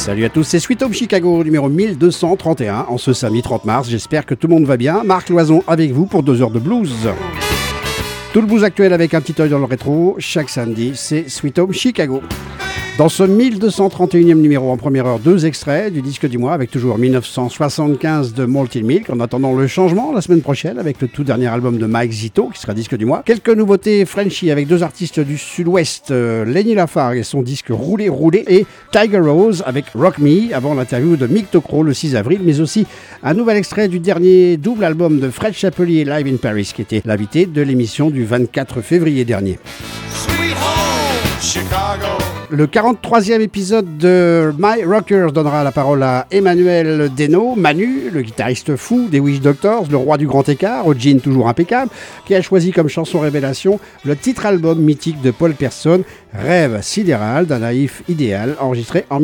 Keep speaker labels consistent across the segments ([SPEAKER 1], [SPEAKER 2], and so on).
[SPEAKER 1] Salut à tous, c'est Sweet Home Chicago numéro 1231 en ce samedi 30 mars. J'espère que tout le monde va bien. Marc Loison avec vous pour 2 heures de blues. Tout le blues actuel avec un petit œil dans le rétro. Chaque samedi, c'est Sweet Home Chicago. Dans ce 1231e numéro, en première heure, 2 extraits du disque du mois avec toujours 1975 de Malted Milk. En attendant le changement la semaine prochaine avec le tout dernier album de Mike Zito qui sera disque du mois. Quelques nouveautés Frenchy avec 2 artistes du sud-ouest, Lenny Lafargue et son disque Roulé Roulé et Tiger Rose avec Rock Me avant l'interview de Mick Tocro le 6 avril, mais aussi un nouvel extrait du dernier double album de Fred Chapelier Live in Paris qui était l'invité de l'émission du 24 février dernier.
[SPEAKER 2] Sweet Home Chicago.
[SPEAKER 1] Le 43e épisode de My Rockers donnera la parole à Emmanuel Deno, Manu, le guitariste fou des Witch Doctors, le roi du grand écart, au jean toujours impeccable, qui a choisi comme chanson révélation le titre album mythique de Paul Persson, Rêve sidéral d'un naïf idéal, enregistré en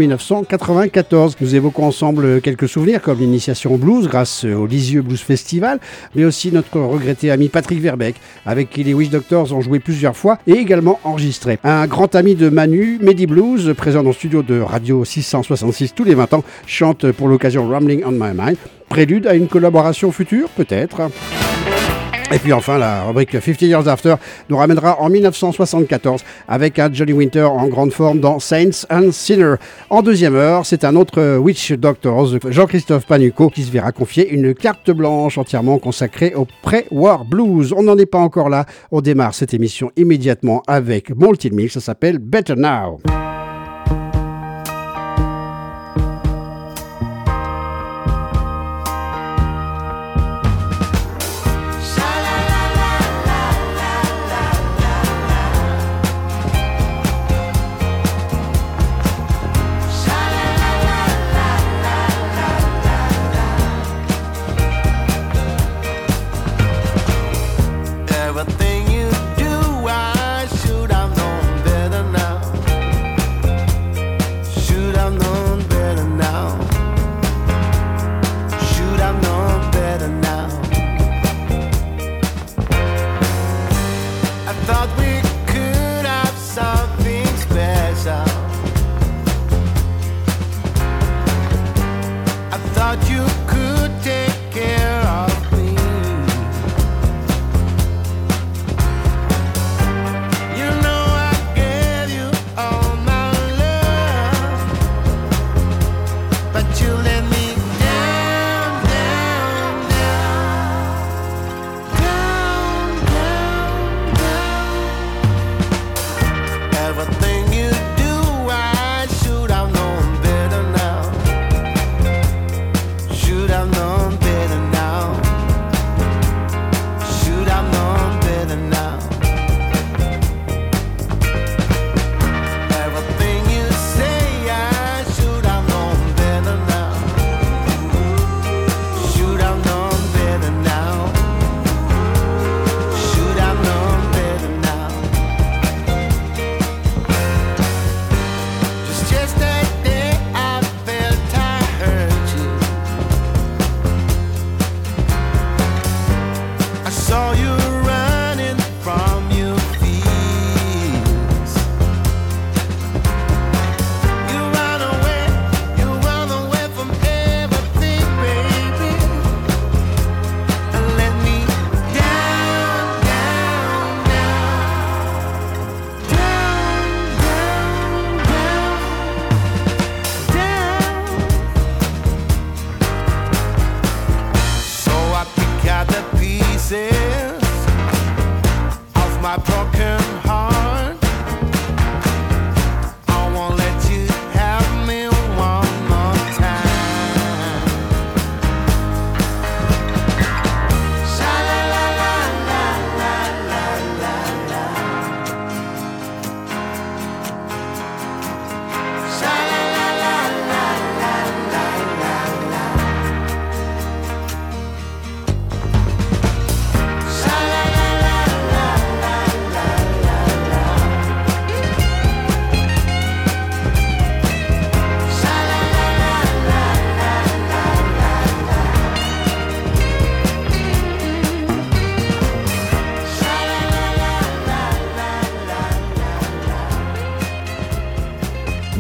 [SPEAKER 1] 1994. Nous évoquons ensemble quelques souvenirs comme l'initiation au blues grâce au Lisieux Blues Festival, mais aussi notre regretté ami Patrick Verbeek, avec qui les Witch Doctors ont joué plusieurs fois et également enregistré. Un grand ami de Manu, Mehdi Blues, présent dans le studio de Radio 666 tous les 20 ans, chante pour l'occasion Rambling on My Mind, prélude à une collaboration future peut-être. Et puis enfin, la rubrique 50 Years After nous ramènera en 1974 avec un Johnny Winter en grande forme dans Saints and Sinners. En deuxième heure, c'est un autre Witch Doctors, Jean-Christophe Panucco, qui se verra confier une carte blanche entièrement consacrée au pré-war blues. On n'en est pas encore là. On démarre cette émission immédiatement avec Malted Milk. Ça s'appelle Better Now.
[SPEAKER 2] Everything you do, I should have known better now.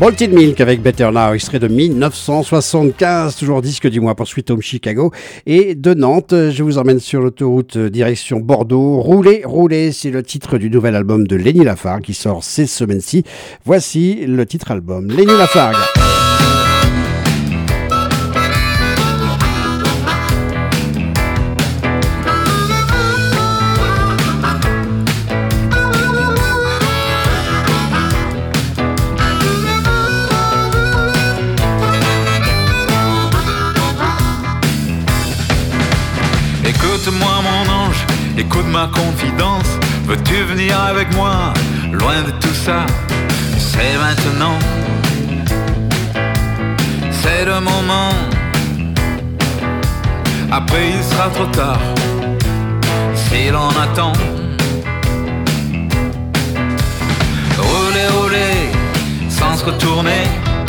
[SPEAKER 1] Malted Milk avec Better Now, extrait de 1975, toujours disque du mois pour Sweet Home Chicago. Et de Nantes, je vous emmène sur l'autoroute direction Bordeaux. Roulez, roulez, c'est le titre du nouvel album de Lenny Lafargue qui sort ces semaines-ci. Voici le titre album, Lenny Lafargue.
[SPEAKER 3] Écoute-moi mon ange, écoute ma confidence. Veux-tu venir avec moi, loin de tout ça? C'est maintenant, c'est le moment. Après il sera trop tard, si l'on attend. Rouler, rouler, sans se retourner.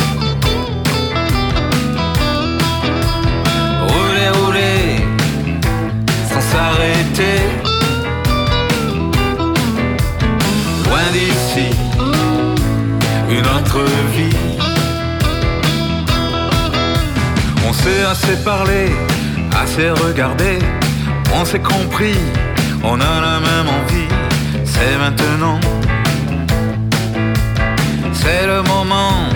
[SPEAKER 3] Rouler, rouler, sans s'arrêter. Loin d'ici, une autre vie. On s'est assez parlé, assez regardé. On s'est compris, on a la même envie. C'est maintenant, c'est le moment.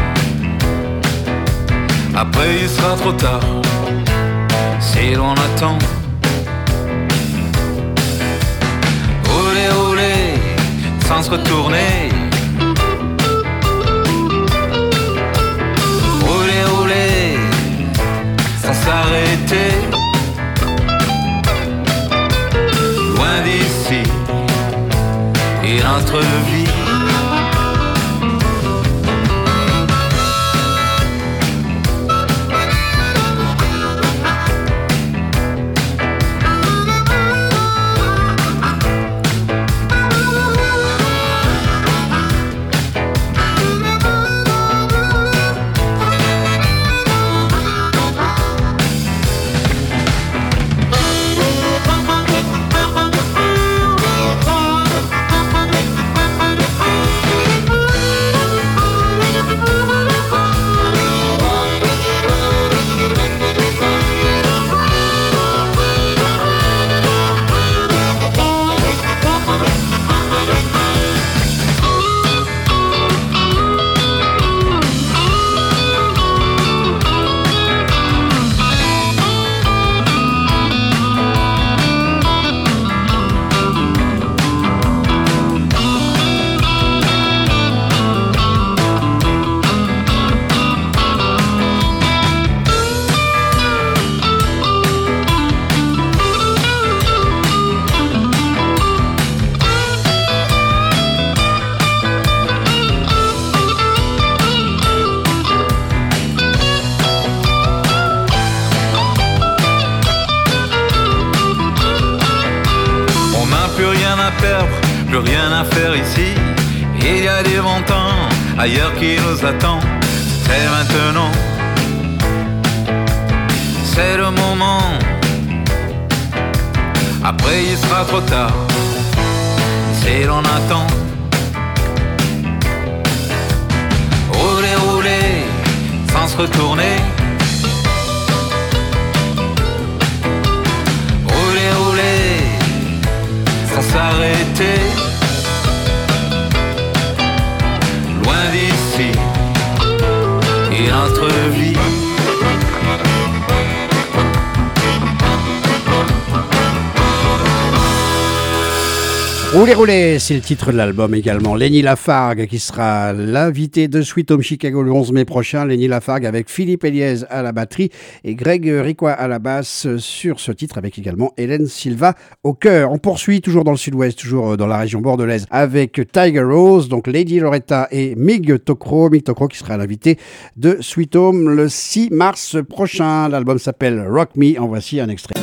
[SPEAKER 3] Après il sera trop tard, si l'on attend. Rouler, rouler, sans se retourner. Rouler, rouler, sans s'arrêter. Loin d'ici, une autre vie. Plus rien à faire ici. Il y a du bon temps ailleurs qui nous attend. C'est maintenant, c'est le moment. Après il sera trop tard, si l'on attend. Rouler, rouler, sans se retourner. Rouler, rouler, sans s'arrêter. Loin d'ici, une autre vie.
[SPEAKER 1] Roulez, roulez, c'est le titre de l'album également. Lenny Lafargue qui sera l'invité de Sweet Home Chicago le 11 mai prochain. Lenny Lafargue avec Philippe Eliez à la batterie et Greg Ricois à la basse sur ce titre avec également Hélène Silva au chœur. On poursuit toujours dans le sud-ouest, toujours dans la région bordelaise avec Tiger Rose, donc Lady Loretta et Mig Tokro. Mig Tokro qui sera l'invité de Sweet Home le 6 mars prochain. L'album s'appelle Rock Me. En voici un extrait.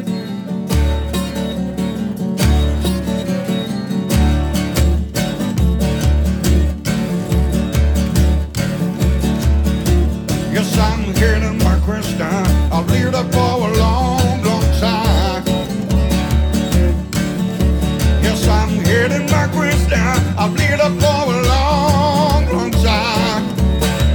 [SPEAKER 2] I've lived up for a long, long time. Yes, I'm heading back west now. I've lived up for a long, long time.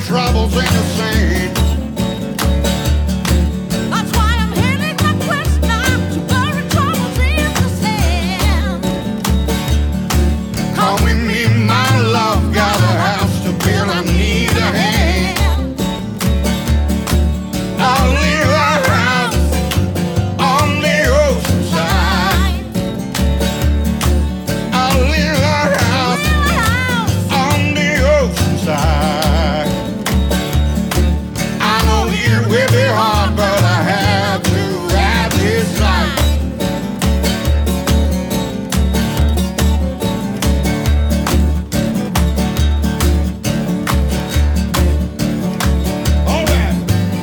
[SPEAKER 2] troubles in the sand.
[SPEAKER 4] That's why I'm heading my quest now to bury troubles in the sand.
[SPEAKER 2] Come with me, my love, got a house to build, I need a hand. I'll leave our house on the ocean side. I'll leave our house on the ocean side. I know it will be hard, but I have to have this life. All right.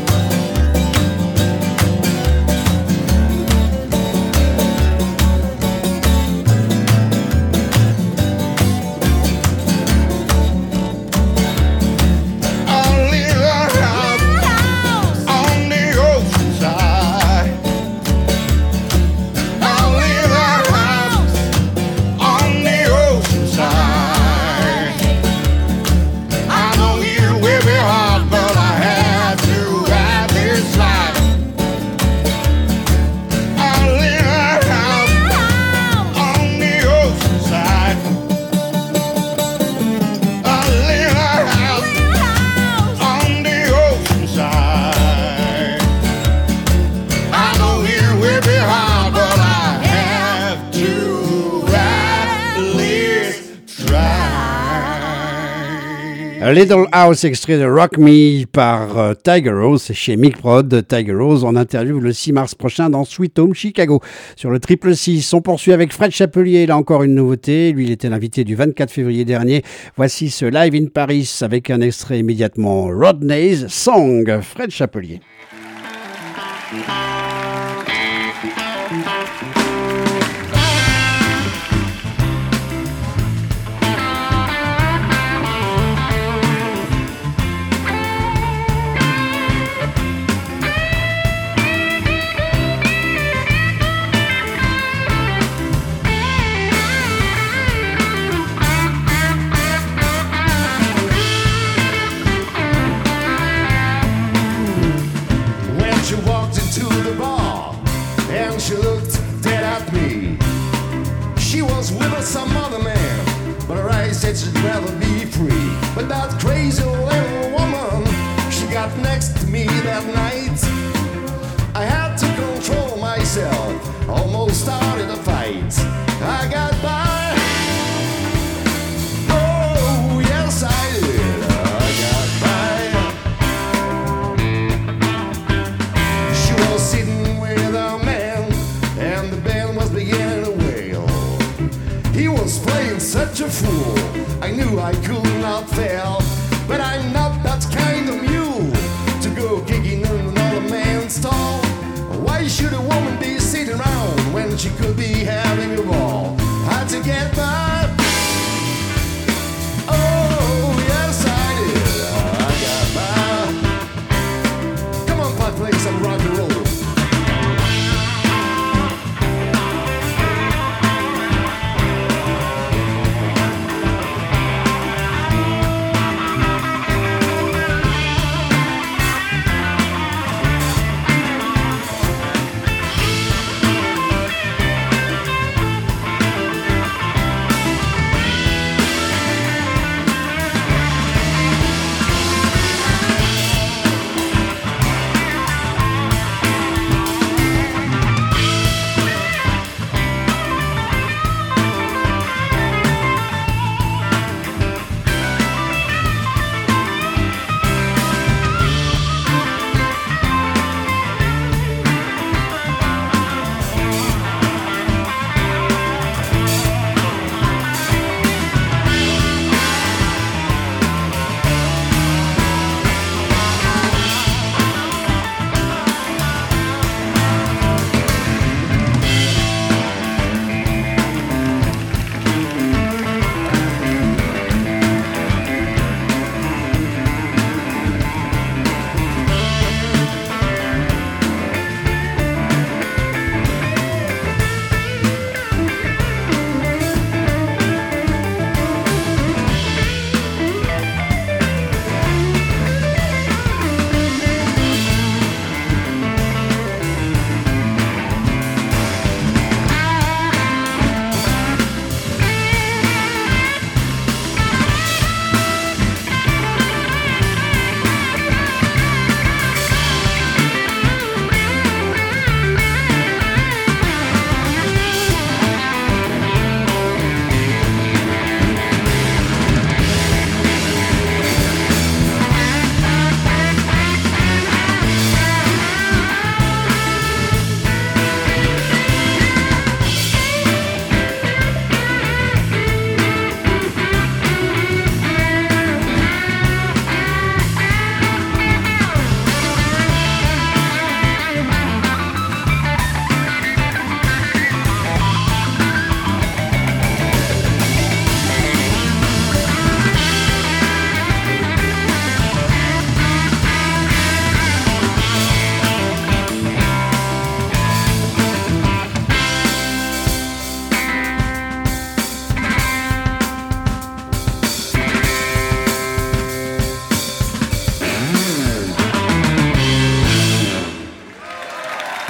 [SPEAKER 2] I'll leave our house on the ocean side. I'll leave our house on the ocean side. I know it will be hard, but I have to have this life. I'll leave our house on the ocean side. I'll leave our house on the ocean side. I know it will be hard, but I have to at least try.
[SPEAKER 1] A Little House, extrait de Rock Me par Tiger Rose chez Mick Prod. Tiger Rose en interview le 6 mars prochain dans Sweet Home Chicago sur le 666. On poursuit avec Fred Chapelier. Là encore une nouveauté. Lui, il était l'invité du 24 février dernier. Voici ce Live in Paris avec un extrait immédiatement. Rodney's Song. Fred Chapelier.
[SPEAKER 5] When she walked into the bar and she looked dead at me, she was with some other man, but her eyes said she'd rather be free. But that crazy little woman, she got next to me that night. I had to control myself, almost started a fight. I got by. Oh, yes, I did. I got by. She was sitting with a man, and the band was beginning to wail. He was playing such a fool, I knew I could not fail. But I'm not that kind of mule to go kicking in another man's stall. Why should a woman be sitting around when she could be having a ball? Had to get by. Oh, yes, I did. I got by. Come on, Pat, play some rock and roll.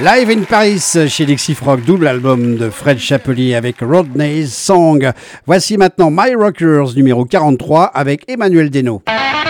[SPEAKER 1] Live in Paris chez Lexifrock, double album de Fred Chapelier avec Rodney's Song. Voici maintenant My Rockers numéro 43 avec Emmanuel Desno.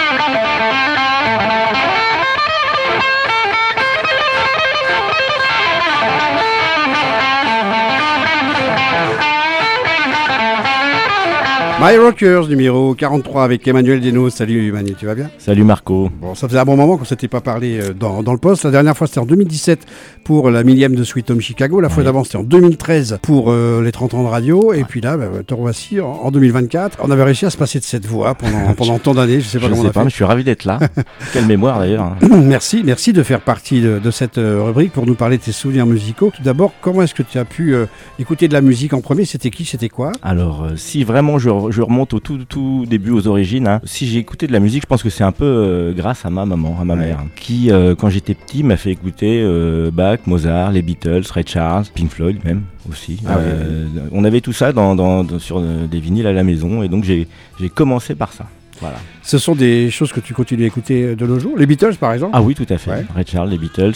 [SPEAKER 1] My Rockers numéro 43 avec Emmanuel Desno. Salut Manu, tu vas bien?
[SPEAKER 6] Salut Marco.
[SPEAKER 1] Bon, ça faisait un bon moment qu'on ne s'était pas parlé dans le poste. La dernière fois, c'était en 2017 pour la 1000e de Sweet Home Chicago. La fois d'avant, c'était en 2013 pour les 30 ans de radio. Et puis là, te revoici en 2024. On avait réussi à se passer de cette voix pendant tant d'années. Je sais pas comment on a fait.
[SPEAKER 6] Mais je suis ravi d'être là. Quelle mémoire d'ailleurs.
[SPEAKER 1] Merci de faire partie de cette rubrique pour nous parler de tes souvenirs musicaux. Tout d'abord, comment est-ce que tu as pu écouter de la musique en premier? C'était qui? C'était quoi?
[SPEAKER 6] Alors, si vraiment je remonte au tout début, aux origines, hein. Si j'ai écouté de la musique, je pense que c'est un peu grâce à ma maman, à ma mère, qui, quand j'étais petit, m'a fait écouter Bach, Mozart, les Beatles, Ray Charles, Pink Floyd même aussi. On avait tout ça sur des vinyles à la maison, et donc j'ai commencé par ça. Voilà.
[SPEAKER 1] Ce sont des choses que tu continues à écouter de nos jours? Les Beatles par exemple?
[SPEAKER 6] Ah oui, tout à fait. Ouais. Ray Charles, les Beatles,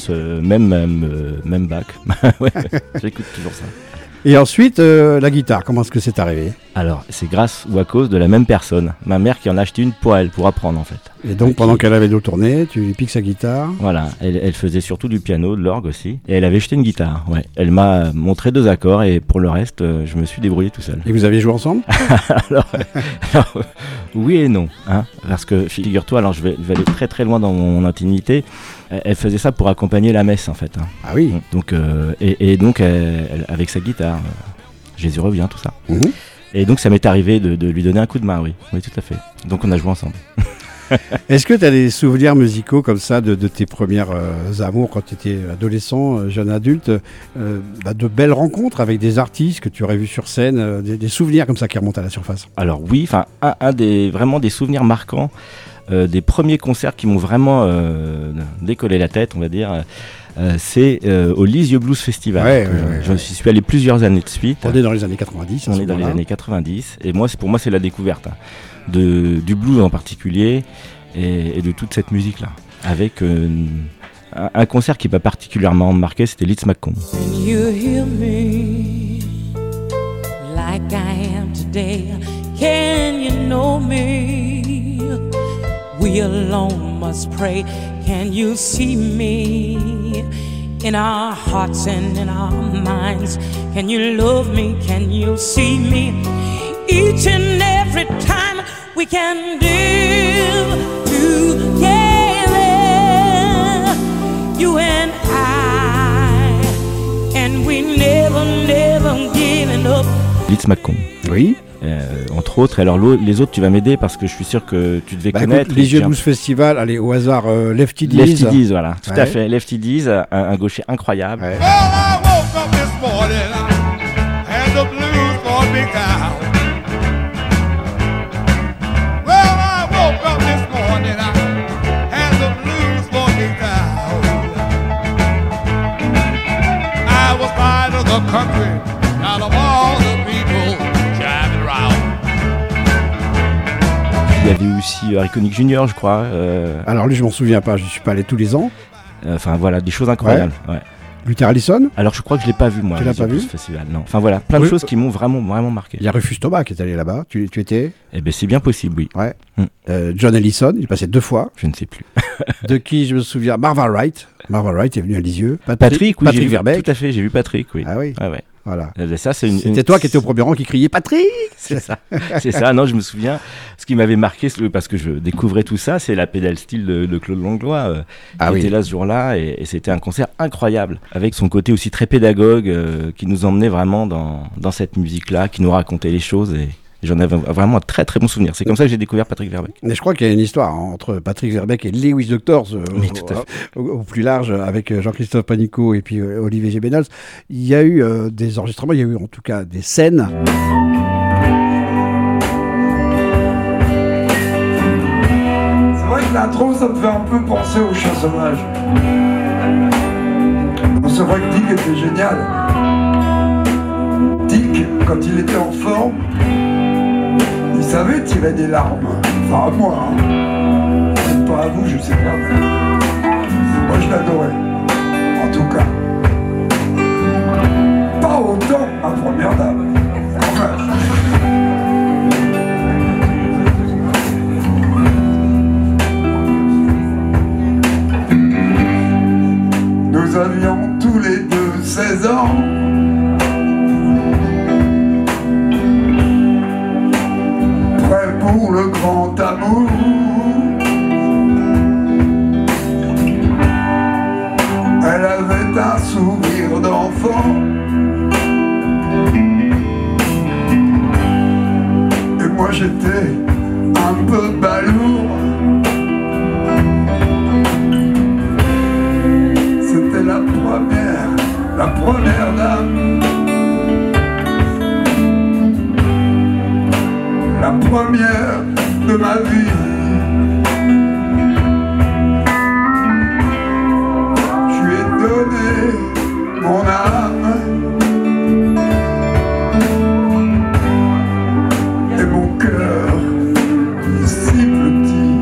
[SPEAKER 6] même Bach. Ouais, j'écoute toujours ça.
[SPEAKER 1] Et ensuite, la guitare, comment est-ce que c'est arrivé?
[SPEAKER 6] Alors, c'est grâce ou à cause de la même personne. Ma mère qui en a acheté une pour elle, pour apprendre en fait.
[SPEAKER 1] Et donc, pendant qu'elle avait dos tourné, tu lui piques sa guitare?
[SPEAKER 6] Voilà, elle faisait surtout du piano, de l'orgue aussi. Et elle avait acheté une guitare, ouais. Elle m'a montré 2 accords et pour le reste, je me suis débrouillé tout seul.
[SPEAKER 1] Et vous aviez joué ensemble?
[SPEAKER 6] alors, oui et non. Hein, parce que, figure-toi, alors je vais aller très très loin dans mon intimité. Elle faisait ça pour accompagner la messe en fait. Hein.
[SPEAKER 1] Ah oui.
[SPEAKER 6] Donc, donc elle, avec sa guitare, Jésus revient, tout ça.
[SPEAKER 1] Mmh.
[SPEAKER 6] Et donc ça m'est arrivé de lui donner un coup de main, oui tout à fait. Donc on a joué ensemble.
[SPEAKER 1] Est-ce que tu as des souvenirs musicaux comme ça de tes premières amours quand tu étais adolescent, jeune adulte, de belles rencontres avec des artistes que tu aurais vus sur scène, des souvenirs comme ça qui remontent à la surface? Alors
[SPEAKER 6] oui, vraiment des souvenirs marquants, des premiers concerts qui m'ont vraiment décollé la tête, on va dire. C'est au Lisieux Blues Festival. Je suis allé plusieurs années de suite.
[SPEAKER 1] On est dans les années 90.
[SPEAKER 6] On est dans les années 90. Et pour moi, c'est la découverte du blues en particulier et de toute cette musique-là. Avec un concert qui m'a particulièrement marqué, c'était Litz McComb.
[SPEAKER 4] When you hear me like I am today, can you know me? We alone must pray. Can you see me in our hearts and in our minds? Can you love me? Can you see me? Each and every time we can live together, you and we never giving up.
[SPEAKER 6] Litz McComb.
[SPEAKER 1] Oui.
[SPEAKER 6] Entre autres, alors les autres tu vas m'aider parce que je suis sûr que tu devais connaître.
[SPEAKER 1] Les Lisieux Blues Festival, allez au hasard, Lefty Dees.
[SPEAKER 6] Lefty Dees, voilà, tout à fait. Lefty Dees, un gaucher incroyable.
[SPEAKER 2] Well, I woke up this morning and the blues for me down. Well, I woke up this morning and the blues for me down. I was tired of the country, out of all the people driving around.
[SPEAKER 6] Il y avait aussi Harry Connick Jr., je crois.
[SPEAKER 1] Alors lui, je m'en souviens pas, je suis pas allé tous les ans.
[SPEAKER 6] Enfin voilà, des choses incroyables. Ouais.
[SPEAKER 1] Luther Allison?
[SPEAKER 6] Alors je crois que je l'ai pas vu moi.
[SPEAKER 1] Tu l'as pas vu?
[SPEAKER 6] Festival, non. Enfin voilà, plein de choses qui m'ont vraiment marqué.
[SPEAKER 1] Il y a Rufus Thomas qui est allé là-bas. Tu étais?
[SPEAKER 6] Eh ben c'est bien possible, oui.
[SPEAKER 1] Ouais. John Ellison, il est passé 2 fois.
[SPEAKER 6] Je ne sais plus.
[SPEAKER 1] De qui je me souviens? Marvin Wright. Marvin Wright est venu à Lisieux.
[SPEAKER 6] Patrick
[SPEAKER 1] Verbeek.
[SPEAKER 6] Tout à fait, j'ai vu Patrick, oui.
[SPEAKER 1] Ah oui.
[SPEAKER 6] Ah ouais.
[SPEAKER 1] Voilà.
[SPEAKER 6] Ça,
[SPEAKER 1] c'était toi qui étais au premier rang qui criait Patrick.
[SPEAKER 6] C'est ça. C'est ça. Non, je me souviens. Ce qui m'avait marqué, parce que je découvrais tout ça, c'est la pédale style de Claude Langlois qui était là ce jour-là, et c'était un concert incroyable avec son côté aussi très pédagogue qui nous emmenait vraiment dans cette musique-là, qui nous racontait les choses et j'en avais vraiment un très très bon souvenir. C'est comme ça que j'ai découvert Patrick Verbeek.
[SPEAKER 1] Mais je crois qu'il y a une histoire entre Patrick Verbeek et les Witch Doctors au plus large, avec Jean-Christophe Panicot et puis Olivier Gébenals. Il y a eu des enregistrements, il y a eu en tout cas des scènes.
[SPEAKER 7] C'est vrai que l'intro, ça me fait un peu penser au Chien sauvage. C'est vrai que Dick était génial. Dick, quand il était en forme, il savait tirer des larmes. Enfin, à moi, hein. C'est pas à vous, je sais pas. Moi, je l'adorais. En tout cas. première dame. Enfin, nous avions tous les deux 16 ans. Prêts pour le grand amour. Elle avait un sourire d'enfant. Et moi j'étais un peu balourd. C'était la première dame. La première de ma vie. Je lui ai donné mon âme et mon cœur si petit.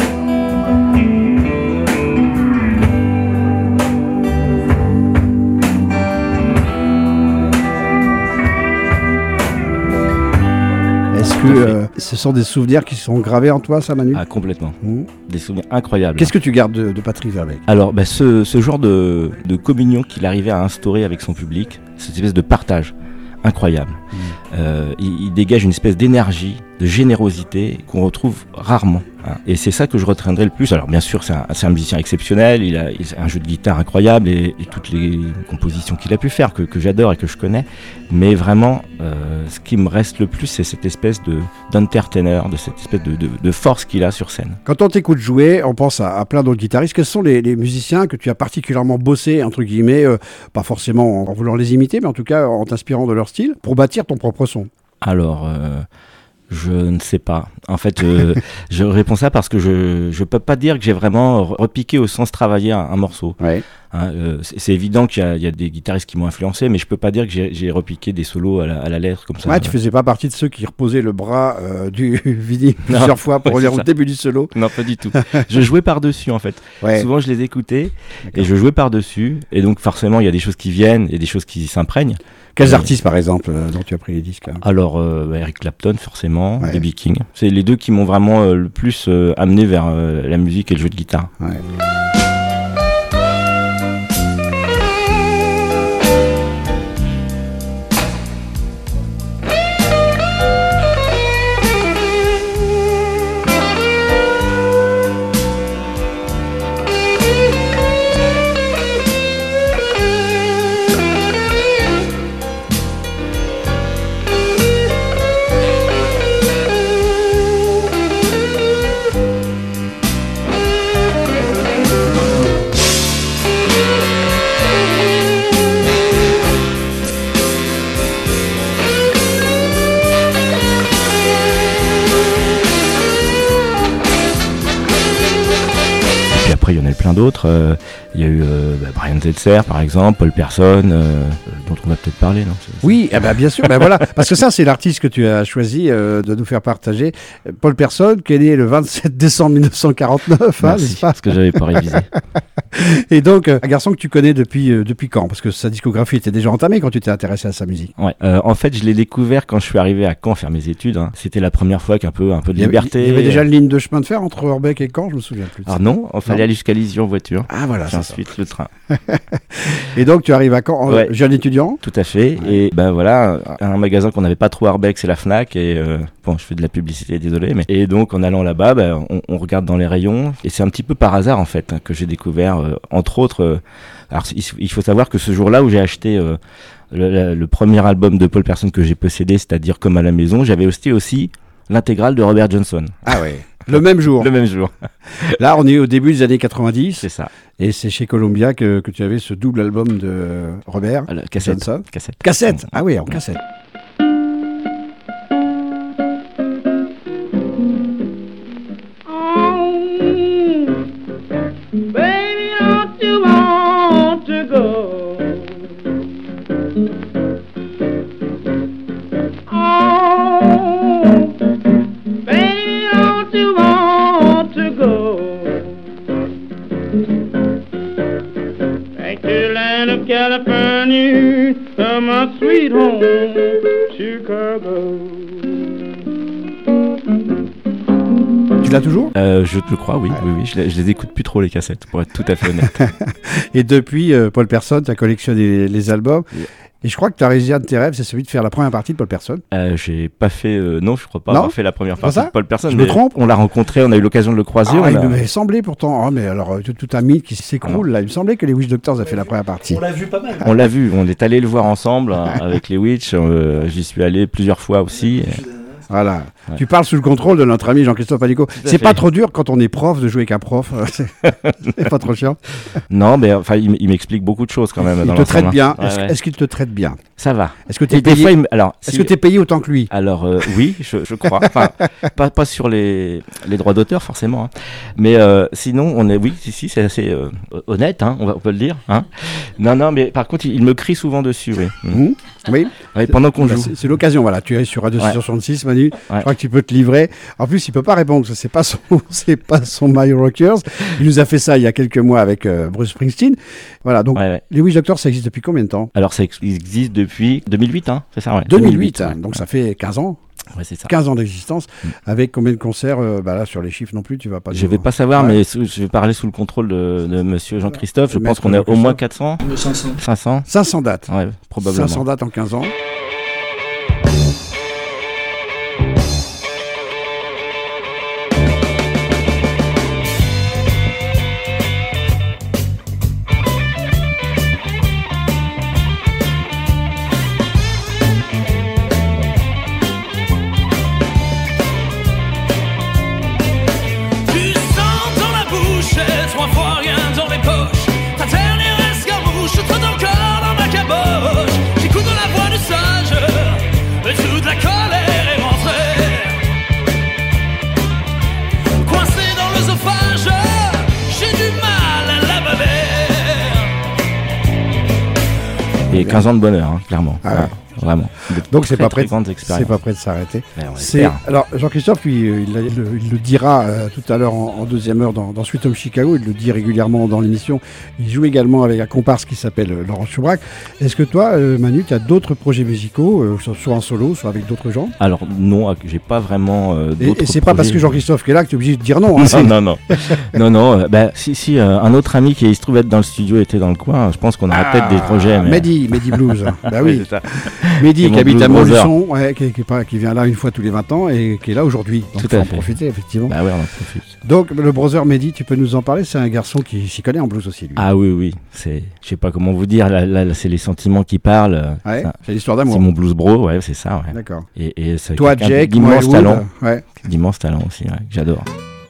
[SPEAKER 1] Est-ce que ce sont des souvenirs qui sont gravés en toi, ça, Manu?
[SPEAKER 6] Ah, complètement. Des souvenirs incroyables.
[SPEAKER 1] Qu'est-ce que tu gardes de Patrick Verbeek?
[SPEAKER 6] Alors, ce genre de communion qu'il arrivait à instaurer avec son public, cette espèce de partage incroyable. Il dégage une espèce d'énergie, de générosité qu'on retrouve rarement. Hein. Et c'est ça que je retiendrai le plus. Alors bien sûr, c'est un musicien exceptionnel, il a un jeu de guitare incroyable et toutes les compositions qu'il a pu faire, que j'adore et que je connais. Mais vraiment, ce qui me reste le plus, c'est cette espèce d'entertainer, de cette espèce de force qu'il a sur scène.
[SPEAKER 1] Quand on t'écoute jouer, on pense à plein d'autres guitaristes. Quels sont les musiciens que tu as particulièrement bossé, entre guillemets, pas forcément en voulant les imiter, mais en tout cas en t'inspirant de leur style, pour bâtir ton propre son?
[SPEAKER 6] Alors, je ne sais pas. En fait, je réponds ça parce que je peux pas dire que j'ai vraiment repiqué au sens travailler un morceau.
[SPEAKER 1] Ouais.
[SPEAKER 6] Hein, c'est évident qu'il y a des guitaristes qui m'ont influencé, mais je peux pas dire que j'ai repiqué des solos à la lettre comme ça.
[SPEAKER 1] Ouais, tu faisais pas partie de ceux qui reposaient le bras du vinyle plusieurs fois pour lire au début du solo.
[SPEAKER 6] Non, pas du tout. Je jouais par-dessus en fait.
[SPEAKER 1] Ouais.
[SPEAKER 6] Souvent, je les écoutais et je jouais par-dessus. Et donc, forcément, il y a des choses qui viennent et des choses qui s'imprègnent.
[SPEAKER 1] Quels artistes, par exemple, dont tu as pris les disques?
[SPEAKER 6] Alors, Eric Clapton, forcément,
[SPEAKER 1] Ouais.
[SPEAKER 6] et B. King. C'est les deux qui m'ont vraiment le plus amené vers la musique et le jeu de guitare.
[SPEAKER 1] Ouais.
[SPEAKER 6] Après, il y en a eu plein d'autres. Il y a eu Brian Setzer, par exemple, Paul Persson, dont on va peut-être parler, non?
[SPEAKER 1] Oui, bien sûr, voilà, parce que ça, c'est l'artiste que tu as choisi de nous faire partager. Paul Persson, qui est né le 27 décembre 1949,
[SPEAKER 6] Merci,
[SPEAKER 1] n'est-ce pas?
[SPEAKER 6] parce que j'avais pas révisé.
[SPEAKER 1] Et donc, un garçon que tu connais depuis quand? Parce que sa discographie était déjà entamée quand tu t'es intéressé à sa musique.
[SPEAKER 6] Ouais. En fait, je l'ai découvert quand je suis arrivé à Caen faire mes études. Hein. C'était la première fois qu'un peu de liberté.
[SPEAKER 1] Il y avait déjà une ligne de chemin de fer entre Orbec et Caen, je me souviens plus.
[SPEAKER 6] Alors non, il fallait aller jusqu'à Lisieux en voiture.
[SPEAKER 1] Ah voilà,
[SPEAKER 6] Puis ensuite le train.
[SPEAKER 1] Et donc tu arrives à Caen,
[SPEAKER 6] Ouais.
[SPEAKER 1] jeune étudiant?
[SPEAKER 6] Tout à fait. Ouais. Et voilà, un magasin qu'on n'avait pas trop à Orbec, c'est la Fnac. Et bon, je fais de la publicité, désolé. Mais... Et donc en allant là-bas, on regarde dans les rayons. Et c'est un petit peu par hasard en fait que j'ai découvert, entre autres. Alors il faut savoir que ce jour-là où j'ai acheté le premier album de Paul Persson que j'ai possédé, c'est-à-dire Comme à la maison, j'avais aussi l'intégrale de Robert Johnson.
[SPEAKER 1] Ah ouais. Le même jour.
[SPEAKER 6] Le même jour.
[SPEAKER 1] Là, on est au début des années 90.
[SPEAKER 6] C'est ça.
[SPEAKER 1] Et c'est chez Columbia que tu avais ce double album de Robert Johnson. Cassette. Ah oui, en cassette.
[SPEAKER 8] Baby, don't you want to go? Oh, baby, don't you want to go? Back to the land of California, my sweet home.
[SPEAKER 1] l'as toujours?
[SPEAKER 6] Je crois, oui. Oui, oui. Je les écoute plus trop, les cassettes, pour être tout à fait honnête.
[SPEAKER 1] Et depuis, Paul Persson, tu as collectionné les albums. Et je crois que tu as réalisé un de tes rêves, c'est celui de faire la première partie de Paul Persson.
[SPEAKER 6] J'ai pas fait... non, je crois pas
[SPEAKER 1] Non,
[SPEAKER 6] avoir fait la première
[SPEAKER 1] c'est pas
[SPEAKER 6] partie
[SPEAKER 1] ça
[SPEAKER 6] de Paul Persson.
[SPEAKER 1] Je me trompe?
[SPEAKER 6] On l'a rencontré, on a eu l'occasion de le croiser.
[SPEAKER 1] Il m'avait semblé pourtant. Mais alors, tout un mythe qui s'écroule là. Il me semblait que les Witch Doctors a fait la première partie.
[SPEAKER 9] On l'a vu pas mal.
[SPEAKER 6] On l'a vu, on est allé le voir ensemble avec les Witch. J'y suis allé plusieurs fois aussi.
[SPEAKER 1] Voilà.
[SPEAKER 6] Ouais.
[SPEAKER 1] Tu parles sous le contrôle de notre ami Jean-Christophe Panicot. C'est
[SPEAKER 6] fait.
[SPEAKER 1] pas trop dur quand on est prof de jouer avec un prof. C'est pas trop chiant.
[SPEAKER 6] Non, mais enfin, il m'explique beaucoup de choses quand même.
[SPEAKER 1] Il
[SPEAKER 6] dans
[SPEAKER 1] te
[SPEAKER 6] l'ensemble,
[SPEAKER 1] traite bien.
[SPEAKER 6] hein. Ouais,
[SPEAKER 1] Est-ce qu'il te traite bien?
[SPEAKER 6] Ça va.
[SPEAKER 1] Est-ce que tu
[SPEAKER 6] Et
[SPEAKER 1] es
[SPEAKER 6] des
[SPEAKER 1] payé?
[SPEAKER 6] fois, alors,
[SPEAKER 1] Est-ce que tu es payé autant que lui?
[SPEAKER 6] Alors oui, je crois. Enfin, pas sur les droits d'auteur forcément, hein. Mais sinon si c'est assez honnête, hein, on peut le dire. Hein. Non, mais par contre il me crie souvent dessus, oui.
[SPEAKER 1] Oui.
[SPEAKER 6] Ouais, pendant qu'on joue.
[SPEAKER 1] C'est l'occasion, voilà. Tu es sur Radio 666, Manu.
[SPEAKER 6] Ouais.
[SPEAKER 1] Je crois que tu peux te livrer. En plus, il peut pas répondre, parce que c'est pas son My Rockers. Il nous a fait ça il y a quelques mois avec Bruce Springsteen. Voilà, donc les Witch Doctors, ça existe depuis combien de temps?
[SPEAKER 6] Alors ça existe depuis 2008, hein, c'est ça, ouais.
[SPEAKER 1] 2008, hein, donc ça fait 15 ans.
[SPEAKER 6] Ouais, c'est ça.
[SPEAKER 1] 15 ans d'existence, avec combien de concerts? Là, sur les chiffres non plus, tu vas pas...
[SPEAKER 6] Je vais pas savoir, mais je vais parler sous le contrôle de monsieur Jean-Christophe. Je pense qu'on est au moins 400.
[SPEAKER 1] 500 dates.
[SPEAKER 6] Ouais, probablement.
[SPEAKER 1] 500 dates en 15 ans.
[SPEAKER 6] Et 15 ans de bonheur, hein, clairement.
[SPEAKER 1] Ah ouais.
[SPEAKER 6] Vraiment.
[SPEAKER 1] Donc c'est pas prêt de s'arrêter. Alors Jean-Christophe, lui, il le dira tout à l'heure en deuxième heure dans Sweet Home Chicago. Il le dit régulièrement dans l'émission. Il joue également avec un comparse qui s'appelle Laurent Choubrac. Est-ce que toi, Manu, tu as d'autres projets musicaux, soit en solo, soit avec d'autres gens?
[SPEAKER 6] Alors non, j'ai pas vraiment d'autres
[SPEAKER 1] et c'est pas parce que Jean-Christophe qui est là que tu es obligé de dire non. Hein,
[SPEAKER 6] non. Si un autre ami qui se trouve être dans le studio était dans le coin, je pense qu'on aurait peut-être des projets. Mais...
[SPEAKER 1] Mehdi Blues. Bah oui.
[SPEAKER 6] C'est ça.
[SPEAKER 1] Mehdi qui habite à Montluçon, qui vient là une fois tous les 20 ans et qui est là aujourd'hui. Donc il faut en profiter, effectivement.
[SPEAKER 6] Bah ouais, on en profite.
[SPEAKER 1] Donc le brother Mehdi, tu peux nous en parler? C'est un garçon qui s'y connaît en blues aussi, lui.
[SPEAKER 6] Ah oui. Je sais pas comment vous dire, là c'est les sentiments qui parlent.
[SPEAKER 1] Ouais, c'est l'histoire d'amour.
[SPEAKER 6] C'est mon blues bro, ouais, c'est ça. Ouais.
[SPEAKER 1] D'accord.
[SPEAKER 6] Et c'est
[SPEAKER 1] toi, Jake,
[SPEAKER 6] d'immense talent.
[SPEAKER 1] Ouais.
[SPEAKER 6] D'immense talent aussi, ouais, que j'adore.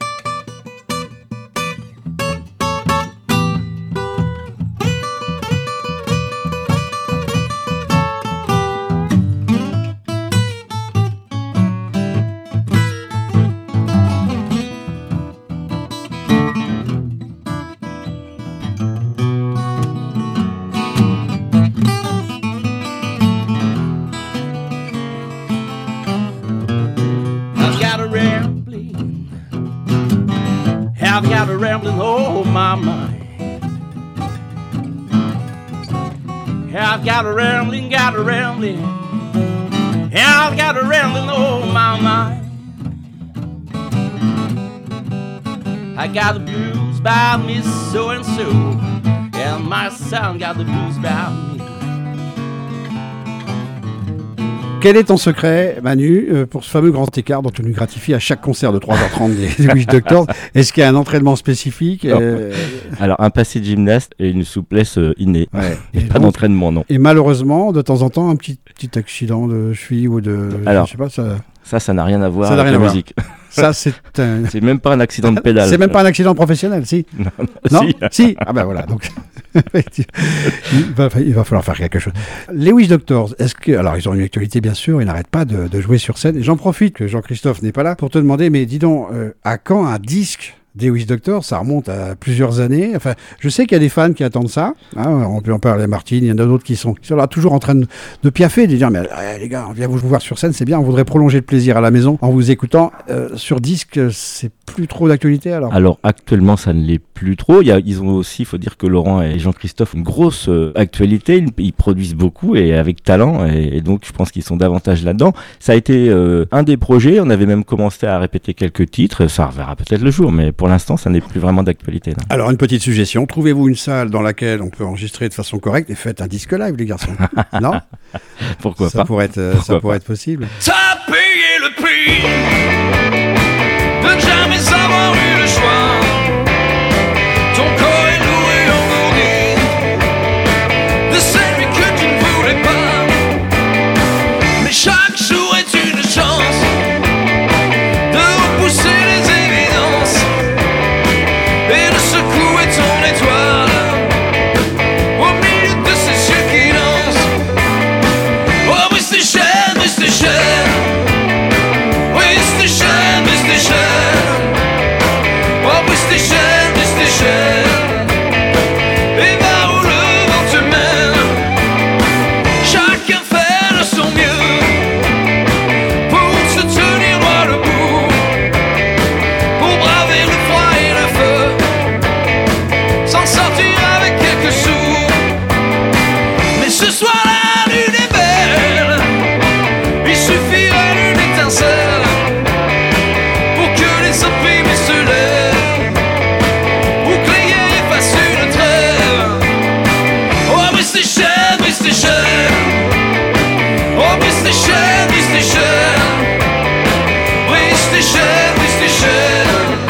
[SPEAKER 10] I've got a rambling, oh my mind. I've got a rambling, I've got a rambling, oh my mind. I got the blues by Miss So-and-so, and my son got the blues by me.
[SPEAKER 1] Quel est ton secret, Manu, pour ce fameux grand écart dont tu nous gratifies à chaque concert de 3h30 des Witch Doctors? Est-ce qu'il y a un entraînement spécifique?
[SPEAKER 6] Alors, un passé de gymnaste et une souplesse innée.
[SPEAKER 1] Ouais.
[SPEAKER 6] Et pas d'entraînement, non.
[SPEAKER 1] Et malheureusement, de temps en temps, un petit accident de cheville ou de...
[SPEAKER 6] Alors,
[SPEAKER 1] je sais pas,
[SPEAKER 6] ça n'a rien à voir avec la musique.
[SPEAKER 1] Ça, c'est
[SPEAKER 6] même pas un accident de pédale.
[SPEAKER 1] C'est même pas un accident professionnel, si? Non, si. Ah ben voilà, donc il va falloir faire quelque chose. Les Witch Doctors, alors ils ont une actualité bien sûr, ils n'arrêtent pas de jouer sur scène. Et j'en profite que Jean-Christophe n'est pas là pour te demander, mais dis donc, à quand un disque des Wish Doctors, ça remonte à plusieurs années. Enfin, je sais qu'il y a des fans qui attendent ça. Hein, on peut en parler à Martine, il y en a d'autres qui sont là toujours en train de piaffer, de dire mais les gars, on vient vous voir sur scène, c'est bien, on voudrait prolonger le plaisir à la maison en vous écoutant. Sur disque, c'est plus trop d'actualité alors.
[SPEAKER 6] Alors actuellement, ça ne l'est plus trop. Ils ont aussi, il faut dire que Laurent et Jean-Christophe ont une grosse actualité. Ils produisent beaucoup et avec talent, et donc je pense qu'ils sont davantage là-dedans. Ça a été un des projets. On avait même commencé à répéter quelques titres. Ça reverra peut-être le jour, mais pour l'instant, ça n'est plus vraiment d'actualité. Non.
[SPEAKER 1] Alors, une petite suggestion. Trouvez-vous une salle dans laquelle on peut enregistrer de façon correcte et faites un disque live, les garçons. Non?
[SPEAKER 6] Pourquoi
[SPEAKER 1] ça
[SPEAKER 6] pas?
[SPEAKER 1] Pourrait être possible.
[SPEAKER 3] T'as payé le prix de jamais avoir eu le choix. Ton corps est lourd et engourdi de celui que tu ne voulais pas. Mais chaque jour est une chance de repousser les évidences et de secouer ton étoile au milieu de ces cieux qui dansent. Oh, Mr. Cher, Mr. Cher. Oui, Mr. Cher, Mr. Cher. Oh, Mr. Cher, Mr. Cher. Et va où le vent te mène. Chacun fait de son mieux pour se tenir droit debout, pour braver le froid et le feu, s'en sortir avec quelques sous. Mais ce soir la lune est belle, il suffirait d'une étincelle pour que les opprimés se lèvent, ou que les guerriers fassent une trêve. Oh, Mr. Cher, Mr. Cher. Oh, Mr. Cher, Mr. Cher. Oui, Mr. Cher, Mr. Cher.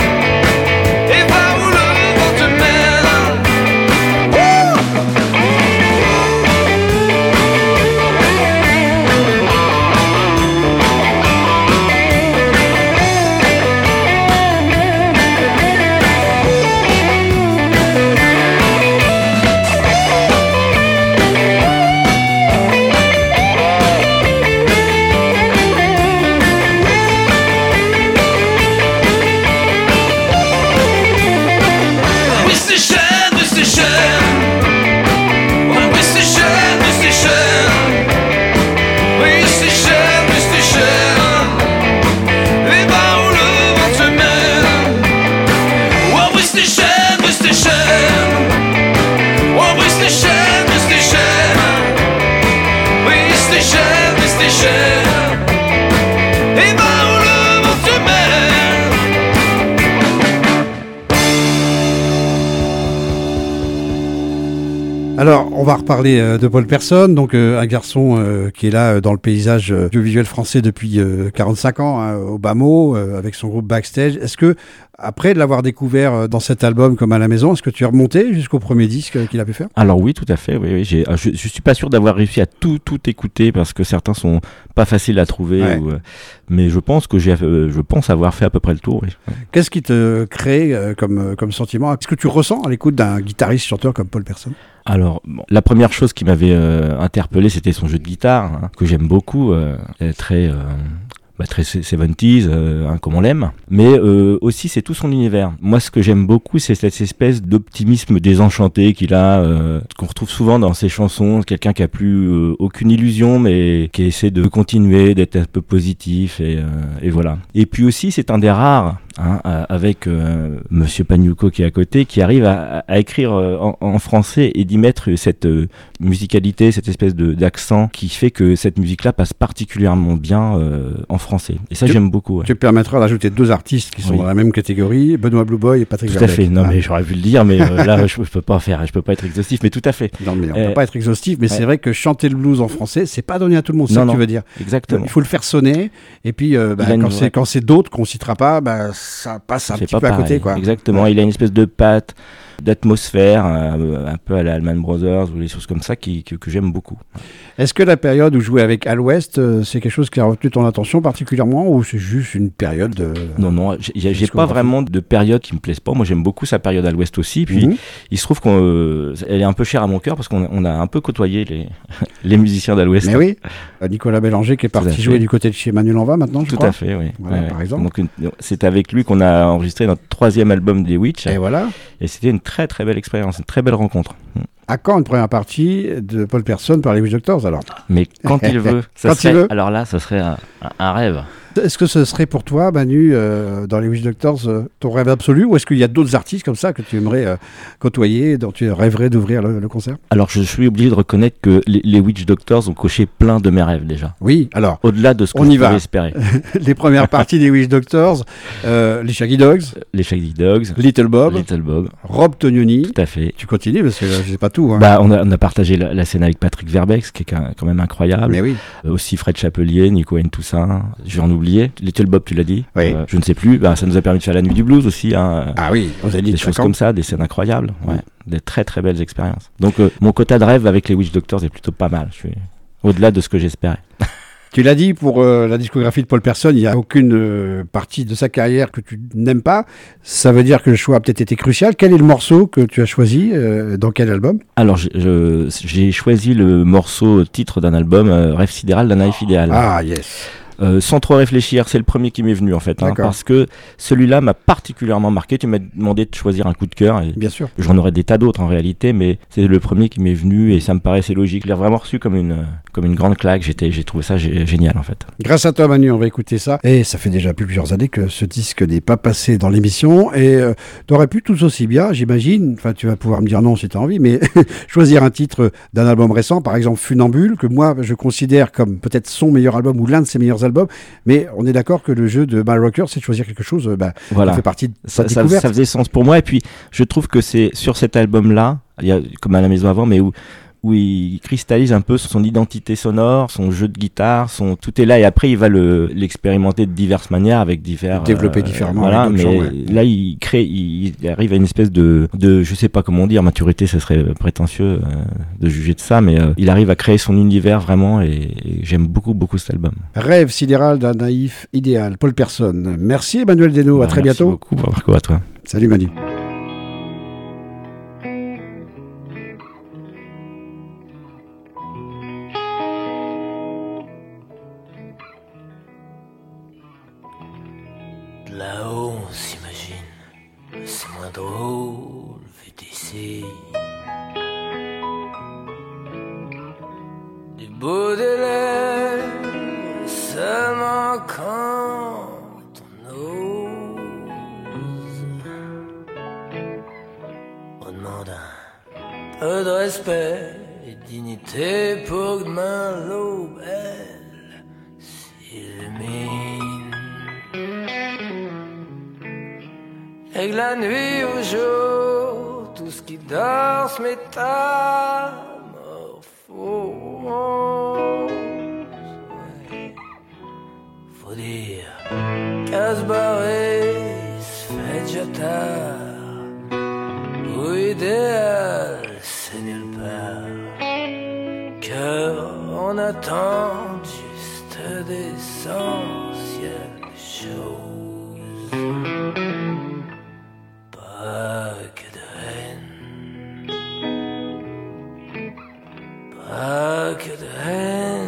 [SPEAKER 3] Et va où le vent te mène. Mr. Cher, Mr. Cher. Oh, Mr. Cher, Mr. Cher. Oui, Mr. Cher, Mr. Cher. Et va où le vent te mène. Oh, Mr. Cher, Mr. Cher. Oh, Mr. Cher, Mr. Cher. Oui, Mr. Cher, Mr. Cher. Et va où le vent te mène.
[SPEAKER 1] Alors, on va reparler de Paul Person, donc un garçon qui est là dans le paysage audiovisuel français depuis 45 ans, hein, au bas mot, avec son groupe Backstage. Est-ce que, après de l'avoir découvert dans cet album comme à la maison, est-ce que tu es remonté jusqu'au premier disque qu'il a pu faire?
[SPEAKER 6] Alors oui, tout à fait. Oui. Je suis pas sûr d'avoir réussi à tout écouter parce que certains sont pas faciles à trouver.
[SPEAKER 1] Ouais.
[SPEAKER 6] Mais je pense que je pense avoir fait à peu près le tour. Oui.
[SPEAKER 1] Qu'est-ce qui te crée comme sentiment? Est-ce que tu ressens à l'écoute d'un guitariste chanteur comme Paul Person?
[SPEAKER 6] Alors, la première chose qui m'avait interpellé, c'était son jeu de guitare, hein, que j'aime beaucoup, très 70s, comme on l'aime. Mais aussi, c'est tout son univers. Moi, ce que j'aime beaucoup, c'est cette espèce d'optimisme désenchanté qu'il a, qu'on retrouve souvent dans ses chansons. Quelqu'un qui a plus aucune illusion, mais qui essaie de continuer, d'être un peu positif, et voilà. Et puis aussi, c'est un des rares, hein, avec Monsieur Pagnucco qui est à côté, qui arrive à écrire en français et d'y mettre cette musicalité, cette espèce d'accent qui fait que cette musique-là passe particulièrement bien en français. Et ça, j'aime beaucoup. Ouais.
[SPEAKER 1] Tu permettras d'ajouter deux artistes qui sont dans la même catégorie, Benoît Blue Boy et Patrick
[SPEAKER 6] Tout
[SPEAKER 1] Verbeek.
[SPEAKER 6] à fait. Non, mais j'aurais pu le dire, mais là, je peux pas être exhaustif, mais tout à fait.
[SPEAKER 1] Non, mais on peut pas être exhaustif, mais c'est vrai que chanter le blues en français, c'est pas donné à tout le monde, c'est ce que tu veux dire.
[SPEAKER 6] Exactement.
[SPEAKER 1] Il faut le faire sonner, et puis quand c'est d'autres qu'on citera pas, ça passe un petit peu à côté, quoi.
[SPEAKER 6] Exactement. Ouais. Il a une espèce de patte, d'atmosphère, un peu à la Allman Brothers ou les choses comme ça que j'aime beaucoup.
[SPEAKER 1] Est-ce que la période où jouer avec Al West, c'est quelque chose qui a retenu ton attention particulièrement ou c'est juste une période
[SPEAKER 6] Non, j'ai pas vraiment de période qui me plaise pas. Moi, j'aime beaucoup sa période à l'Ouest aussi. Puis, il se trouve qu'elle est un peu chère à mon cœur parce qu'on a un peu côtoyé les musiciens d'Al West.
[SPEAKER 1] Mais oui, Nicolas Bélanger qui est parti jouer du côté de chez Manuel Lanva maintenant, je crois.
[SPEAKER 6] Tout à fait, oui.
[SPEAKER 1] Voilà, par exemple.
[SPEAKER 6] Donc, c'est avec lui qu'on a enregistré notre 3e album des Witch.
[SPEAKER 1] Et voilà.
[SPEAKER 6] Et c'était une très très belle expérience, une très belle rencontre.
[SPEAKER 1] À quand une première partie de Paul Person par les Witch Doctors alors?
[SPEAKER 6] Mais quand il veut.
[SPEAKER 1] Il veut.
[SPEAKER 6] Alors là, ça serait un rêve.
[SPEAKER 1] Est-ce que ce serait pour toi, Manu, dans les Witch Doctors, ton rêve absolu, ou est-ce qu'il y a d'autres artistes comme ça que tu aimerais côtoyer, dont tu rêverais d'ouvrir le concert?
[SPEAKER 6] Alors, je suis obligé de reconnaître que les Witch Doctors ont coché plein de mes rêves déjà.
[SPEAKER 1] Oui, alors.
[SPEAKER 6] Au-delà de ce que je pouvais espérer.
[SPEAKER 1] Les premières parties des Witch Doctors, les Shaggy Dogs.
[SPEAKER 6] Les Shaggy Dogs.
[SPEAKER 1] Little Bob. Rob Tognoni.
[SPEAKER 6] Tout à fait.
[SPEAKER 1] Tu continues parce que je sais pas tout. Hein.
[SPEAKER 6] Bah, on a partagé la scène avec Patrick Verbeek, ce qui est quand même incroyable.
[SPEAKER 1] Mais oui.
[SPEAKER 6] Aussi Fred Chapelier, Nico N. Toussaint. Je vais en oublier. Little Bob, tu l'as dit.
[SPEAKER 1] Oui.
[SPEAKER 6] Je ne sais plus. Bah, ça nous a permis de faire la nuit du blues aussi. Hein.
[SPEAKER 1] Ah oui, on a dit
[SPEAKER 6] des choses comme ça, des scènes incroyables. Ouais. Des très très belles expériences. Donc, mon quota de rêve avec les Witch Doctors est plutôt pas mal. Je suis au-delà de ce que j'espérais.
[SPEAKER 1] Tu l'as dit, pour la discographie de Paul Person, il n'y a aucune partie de sa carrière que tu n'aimes pas. Ça veut dire que le choix a peut-être été crucial. Quel est le morceau que tu as choisi? Dans quel album?
[SPEAKER 6] Alors, j'ai choisi le morceau titre d'un album, Rêve sidéral d'un naïf idéal.
[SPEAKER 1] Ah, yes.
[SPEAKER 6] Sans trop réfléchir, c'est le premier qui m'est venu en fait, hein, parce que celui-là m'a particulièrement marqué. Tu m'as demandé de choisir un coup de cœur.
[SPEAKER 1] Bien sûr.
[SPEAKER 6] J'en aurais des tas d'autres en réalité, mais c'est le premier qui m'est venu et ça me paraissait logique. Je l'ai vraiment reçu comme une grande claque. J'ai trouvé ça génial en fait.
[SPEAKER 1] Grâce à toi Manu, on va écouter ça. Et ça fait déjà plusieurs années que ce disque n'est pas passé dans l'émission. Et tu aurais pu tout aussi bien, j'imagine, enfin tu vas pouvoir me dire non si tu as envie, mais choisir un titre d'un album récent, par exemple Funambule, que moi je considère comme peut-être son meilleur album ou l'un de ses meilleurs albums, mais on est d'accord que le jeu de My Rocker, c'est de choisir quelque chose,
[SPEAKER 6] voilà.
[SPEAKER 1] Ça fait partie de
[SPEAKER 6] ça faisait sens pour moi, et puis je trouve que c'est sur cet album-là, il y a comme à la maison avant, mais où il cristallise un peu son identité sonore, son jeu de guitare, tout est là, et après il va l'expérimenter de diverses manières avec
[SPEAKER 1] développer différemment.
[SPEAKER 6] Voilà, mais là il arrive à une espèce de je sais pas comment dire, maturité, ça serait prétentieux de juger de ça, mais il arrive à créer son univers vraiment, et j'aime beaucoup cet album.
[SPEAKER 1] Rêve sidéral d'un naïf idéal, Paul Person. Merci Emmanuel Deno, à très bientôt.
[SPEAKER 6] Merci beaucoup Marco, à toi.
[SPEAKER 1] Salut Manu.
[SPEAKER 9] Là-haut, on s'imagine, c'est moins drôle vu d'ici. Du bout des lèvres, seulement quand on ose. On demande un peu de respect et de dignité pour que demain l'aube, elle, s'illumine. Et que la nuit au jour, tout ce qui dort se métamorphose. Ouais. Faut dire qu'à se barrer, se fait déjà tard. Où idéal, c'est nulle part. Car on attend juste d'essentielles choses. Pas que de haine, pas que de haine.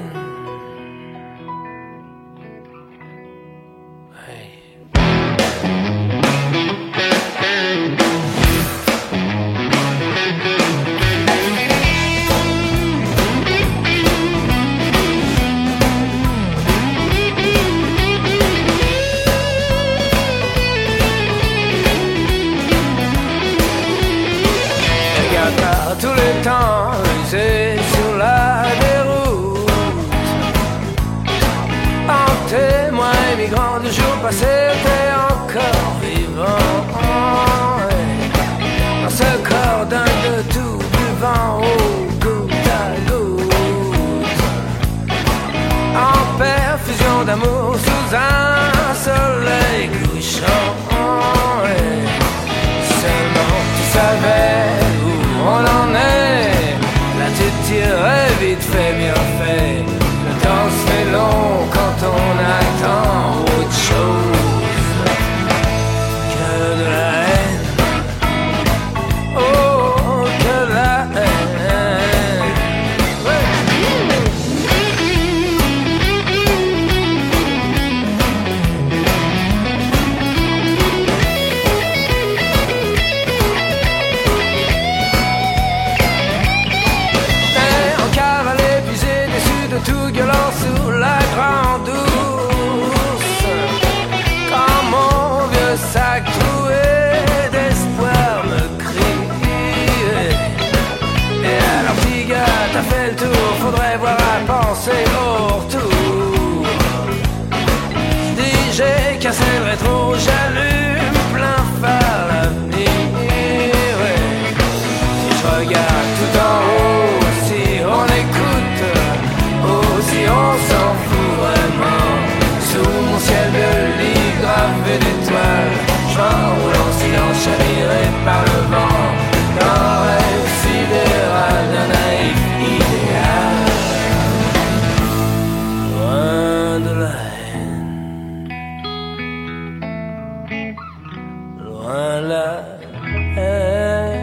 [SPEAKER 9] Tous les temps usés sur la déroute, en témoin émigrant du jour passé, t'es encore vivant. Dans ce corps d'un de tout buvant au goutte à goutte, en perfusion d'amour sous un soleil couchant. Seulement tu savais par le vent, dans le rêve sidéral d'un naïf idéal. Loin de la haine, loin de la haine.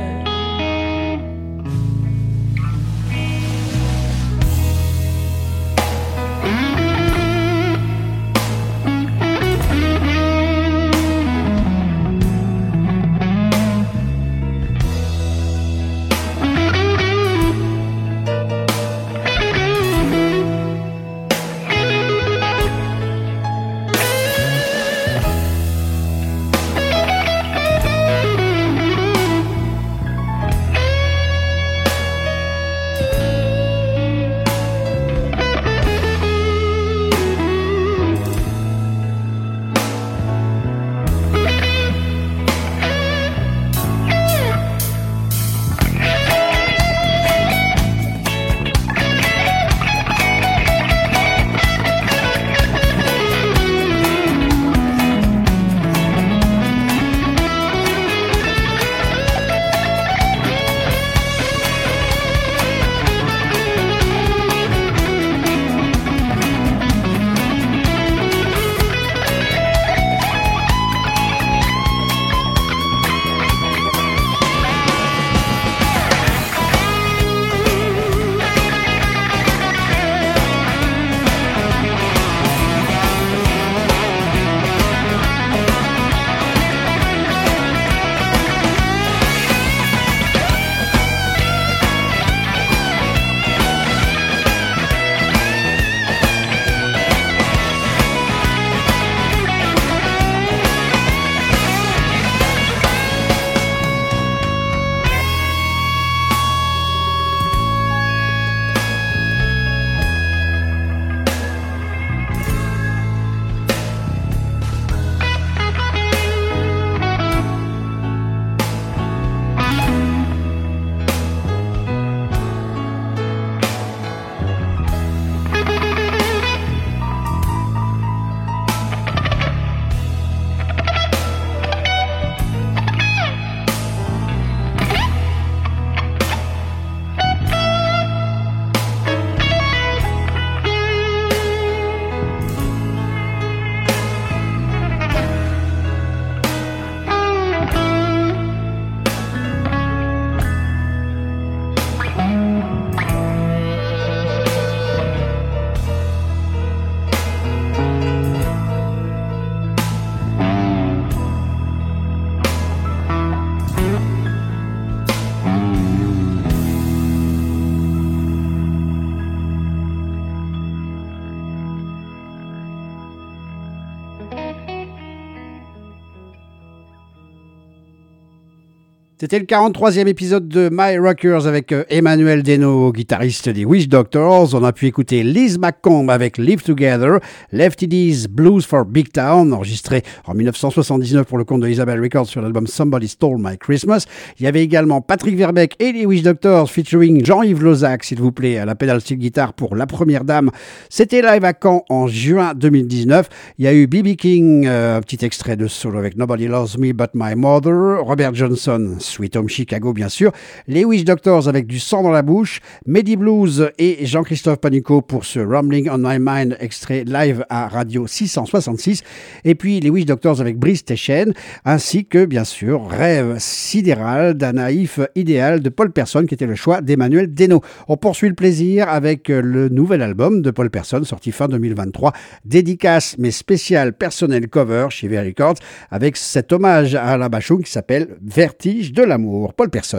[SPEAKER 1] C'était le 43e épisode de My Rockers avec Emmanuel Deno, guitariste des Witch Doctors. On a pu écouter Liz McComb avec Live Together, Lefty D's Blues for Big Town, enregistré en 1979 pour le compte de Isabel Records sur l'album Somebody Stole My Christmas. Il y avait également Patrick Verbeek et les Witch Doctors featuring Jean-Yves Lozac, s'il vous plaît, à la pédale steel guitare pour La Première Dame. C'était live à Caen en juin 2019. Il y a eu B.B. King, un petit extrait de solo avec Nobody Loves Me But My Mother, Robert Johnson, Sweet Home Chicago bien sûr, les Witch Doctors avec Du sang dans la bouche, Mehdi Blues et Jean-Christophe Panucco pour ce Rumbling on My Mind, extrait live à Radio 666, et puis les Witch Doctors avec Brice Techen, ainsi que bien sûr Rêve sidéral d'un naïf idéal de Paul Persson qui était le choix d'Emmanuel Deno. On poursuit le plaisir avec le nouvel album de Paul Persson sorti fin 2023, dédicace mais spécial personnel cover chez V Records avec cet hommage à Alain Bachung qui s'appelle Vertige de l'amour, Paul Persson.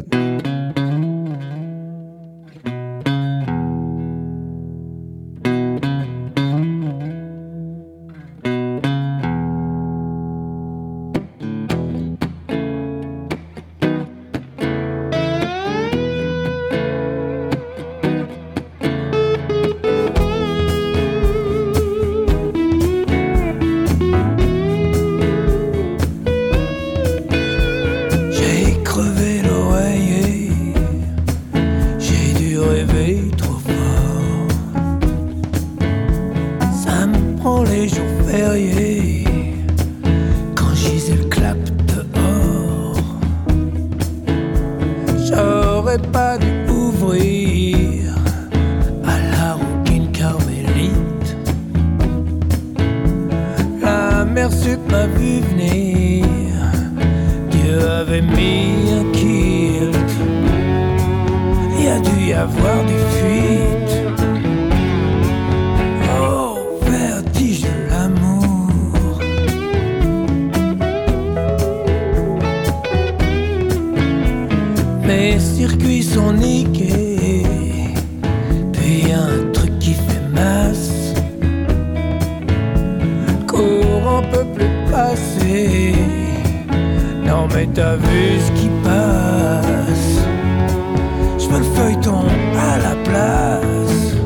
[SPEAKER 9] J'ai crevé l'oreiller n'aurais pas dû ouvrir à la rouquine carmélite. La mère sup m'a vu venir, Dieu avait mis un kilt. Il a dû y avoir des fuites. Oh, vertige de l'amour. Mes circuits sont niqués, puis un truc qui fait masse. Courant peut plus passer. Non mais t'as vu ce qui passe. Le feuilleton à la place.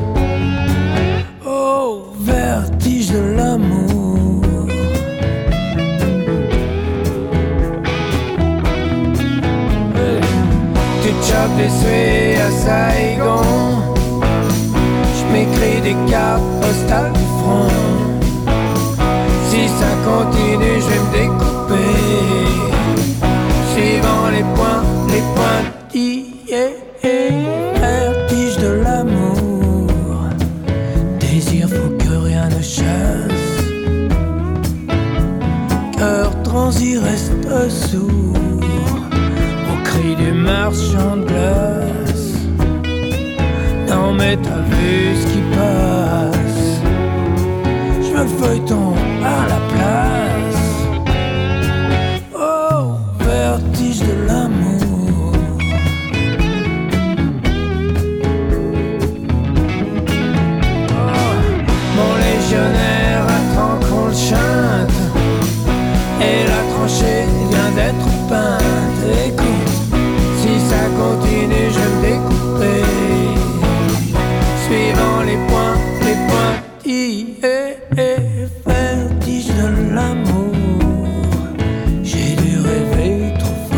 [SPEAKER 9] Oh, vertige de l'amour. Tu chopes des suées à Saigon. J'm'écris des cartes postales du front. Si ça continue, j'vais me découper. Suivant les pointillés. Vertige de l'amour, désir faut que rien ne chasse. Cœur transi reste sourd au cri du marchand de glace. Non mais t'as vu ce qui passe. Je veux le feuilleton à la place. Oh, vertige de l'amour. Attend qu'on le chante et la tranchée vient d'être peinte. Écoute, si ça continue, je vais me découper. Suivant les pointillés, vertige de l'amour. J'ai dû rêver trop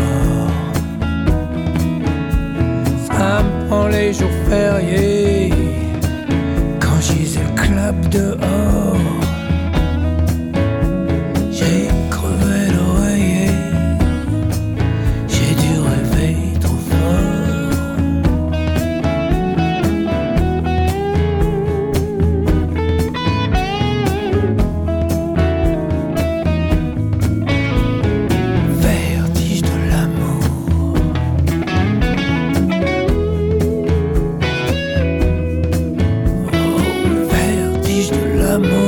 [SPEAKER 9] fort. Ça me prend les jours fériés quand je lisais le club dehors. J'ai crevé l'oreiller, j'ai dû rêver trop Vertige de l'amour. Oh, vertige de l'amour.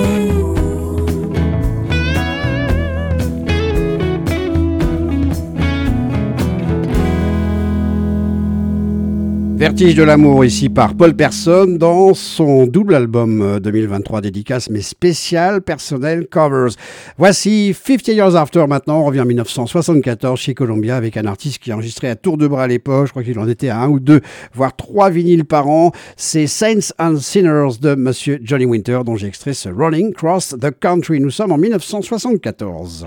[SPEAKER 1] Vertige de l'amour ici par Paul Persson dans son double album 2023 dédicace mais spécial personnel covers. Voici 50 Years After maintenant, on revient en 1974 chez Columbia avec un artiste qui a enregistré à tour de bras à l'époque, je crois qu'il en était à 1 ou 2 voire 3 vinyles par an. C'est Saints and Sinners de Monsieur Johnny Winter dont j'ai extrait ce Rolling Across the Country. Nous sommes en 1974.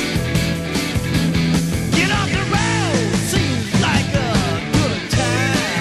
[SPEAKER 3] Get off the road, seems like a good time.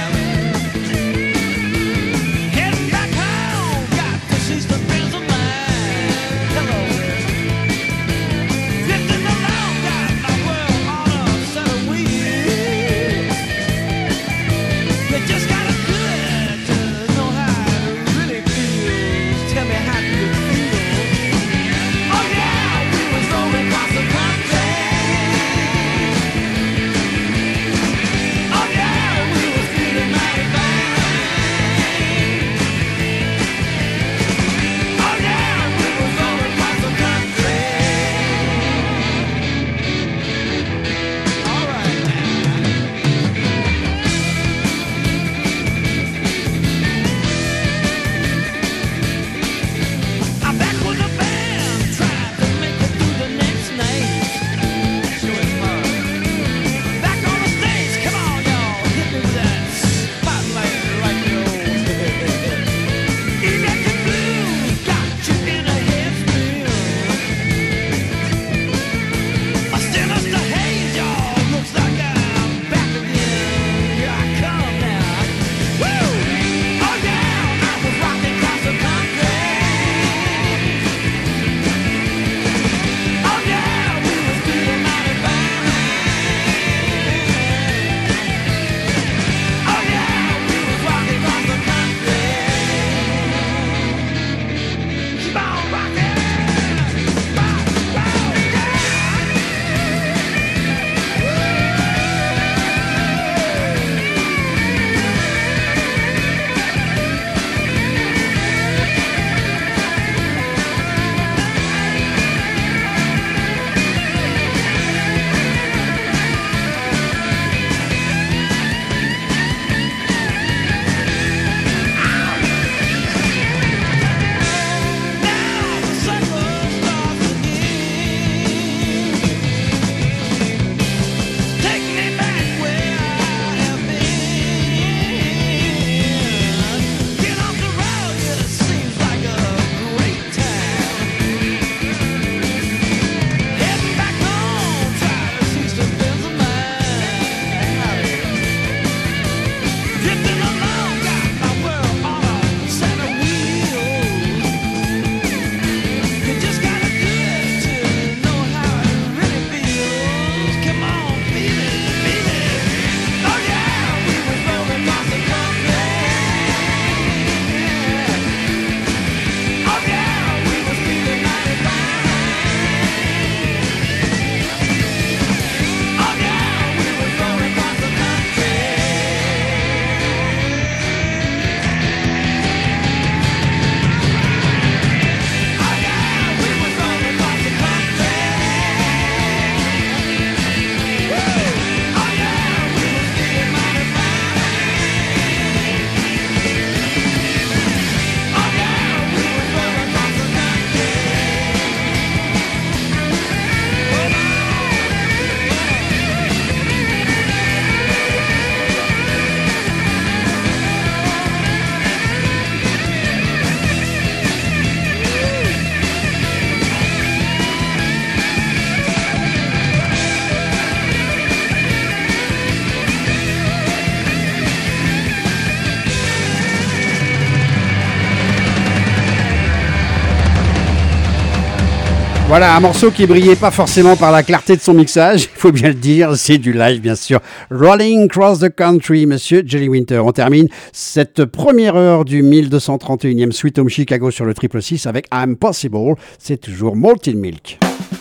[SPEAKER 1] Voilà, un morceau qui brillait pas forcément par la clarté de son mixage, il faut bien le dire, c'est du live bien sûr. Rolling Across the Country, monsieur Jelly Winter. On termine cette première heure du 1231e Sweet Home Chicago sur le 666 avec I'm Possible, c'est toujours Malted Milk.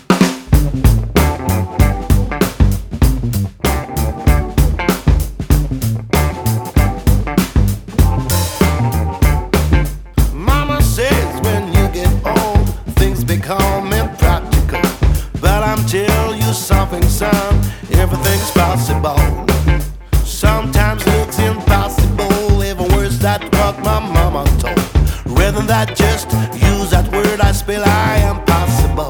[SPEAKER 2] Mama says when you get old, things become impractical. But I'm telling you something, son, everything's possible. Sometimes looks impossible, even words that what my mama told. Rather than that, just use that word I spell, I am possible.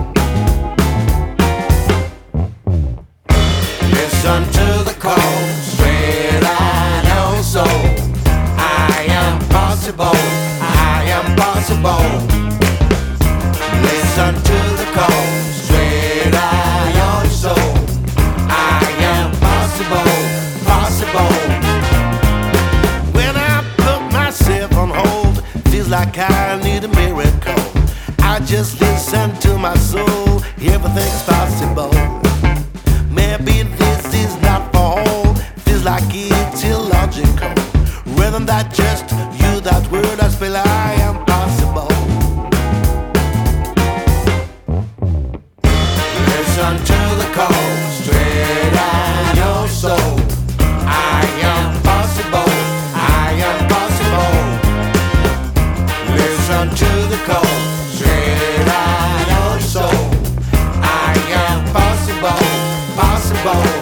[SPEAKER 2] Listen to the call, straight I know so. I am possible, I am possible. Listen to the call, straight I know so. I am possible, possible. When I put myself on hold, feels like I need a miracle. I just listen to my soul, everything's possible. Maybe this is not for all, feels like it's illogical. Rather than that, just use that word I spell, I am possible. Listen to the call, straight I know so. I am possible, I am possible. Listen to the call, straight I know so. I am possible, possible.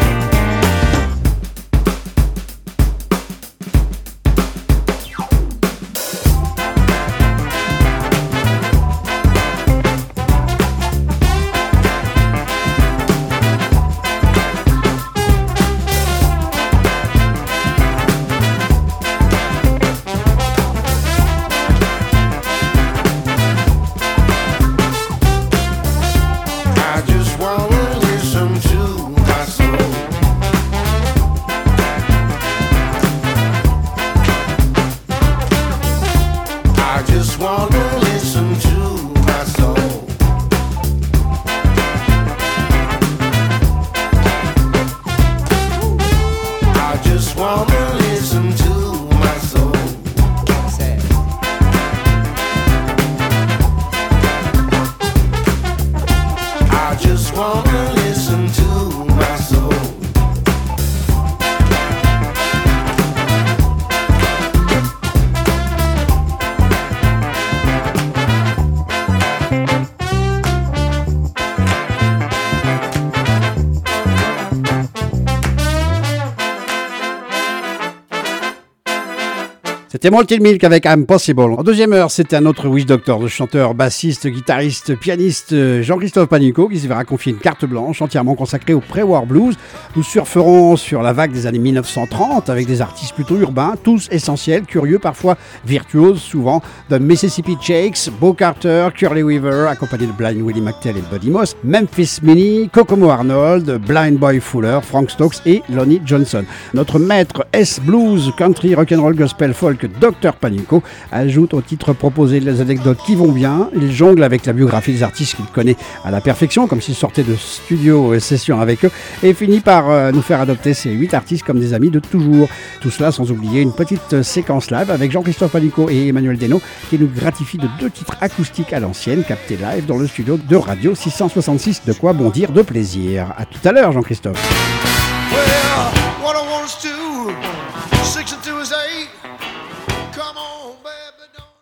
[SPEAKER 1] C'était Malted Milk avec I'm Possible. En deuxième heure, c'était un autre Wish Doctor, le chanteur, bassiste, guitariste, pianiste Jean-Christophe Panico qui se verra confier une carte blanche entièrement consacrée au pré-war blues. Nous surferons sur la vague des années 1930 avec des artistes plutôt urbains, tous essentiels, curieux, parfois virtuoses, souvent de Mississippi Shakes, Bo Carter, Curly Weaver, accompagné de Blind Willie McTell et de Buddy Moss, Memphis Minnie, Kokomo Arnold, Blind Boy Fuller, Frank Stokes et Lonnie Johnson. Notre maître S-Blues, Country, Rock'n'Roll, Gospel, Folk, Dr Panico ajoute aux titres proposés les anecdotes qui vont bien. Il jongle avec la biographie des artistes qu'il connaît à la perfection, comme s'il sortait de studio session avec eux, et finit par nous faire adopter ces 8 artistes comme des amis de toujours. Tout cela sans oublier une petite séquence live avec Jean-Christophe Panico et Emmanuel Deno qui nous gratifie de 2 titres acoustiques à l'ancienne, captés live dans le studio de Radio 666. De quoi bondir de plaisir. À tout à l'heure, Jean-Christophe.
[SPEAKER 2] Well,